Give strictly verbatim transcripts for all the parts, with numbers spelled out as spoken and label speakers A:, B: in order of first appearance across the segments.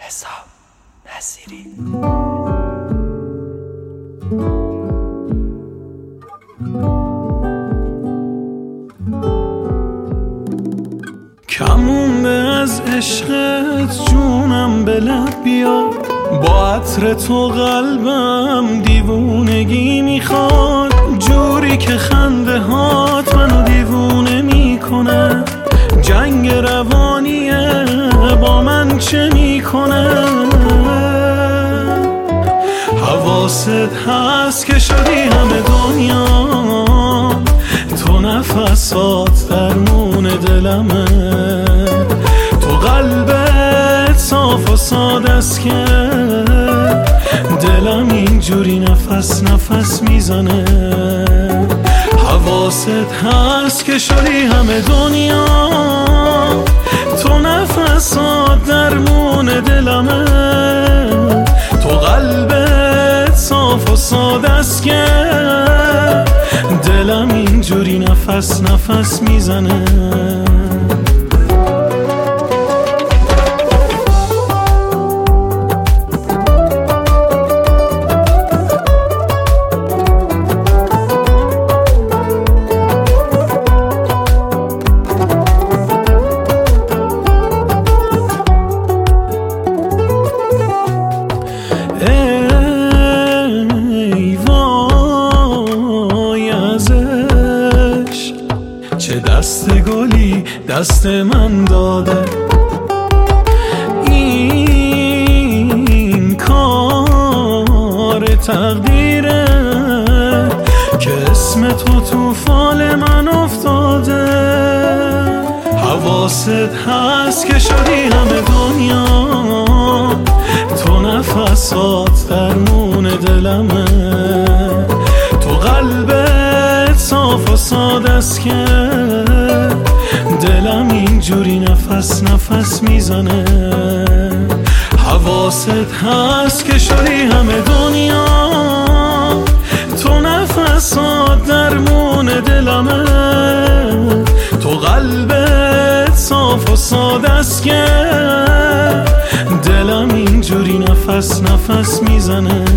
A: حساب نصیری.
B: کمونده از عشقت جونم به لب بیا، با عطر تو قلبم دیوونگی میخواد، جوری که خنده هات منو دیوونه میکنه، جنگ روانیه با من چه میکنه. حواست هست که شدی همه دنیا، تو نفسات درمون دلمه، تو قلبت صاف و ساده است که دلم اینجوری نفس نفس میزنه. حواست هست که شدی همه دنیا، تو نفسات درمون دلمه، تو قلبت صاف و ساده است که دلم اینجوری نفس نفس میزنه. چه دست گلی دست من داده، این کار تقدیره که اسم تو تو فال من افتاده. حواست هست که شدی همه دنیا، تو نفسات درمون دلمه، تو قلبت صاف و ساده است که دلم اینجوری نفس نفس میزنه. حواست هست که شدی همه دنیا، تو نفسات درمون دلمه، تو قلبت صاف و ساده است که دلم اینجوری نفس نفس میزنه.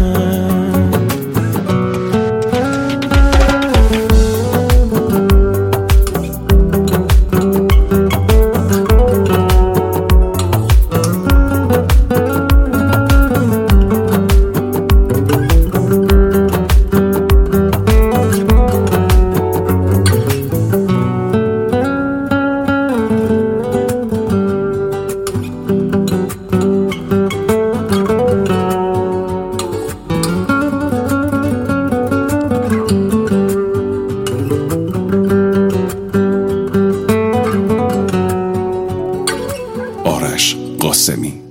C: آرش قاسمی.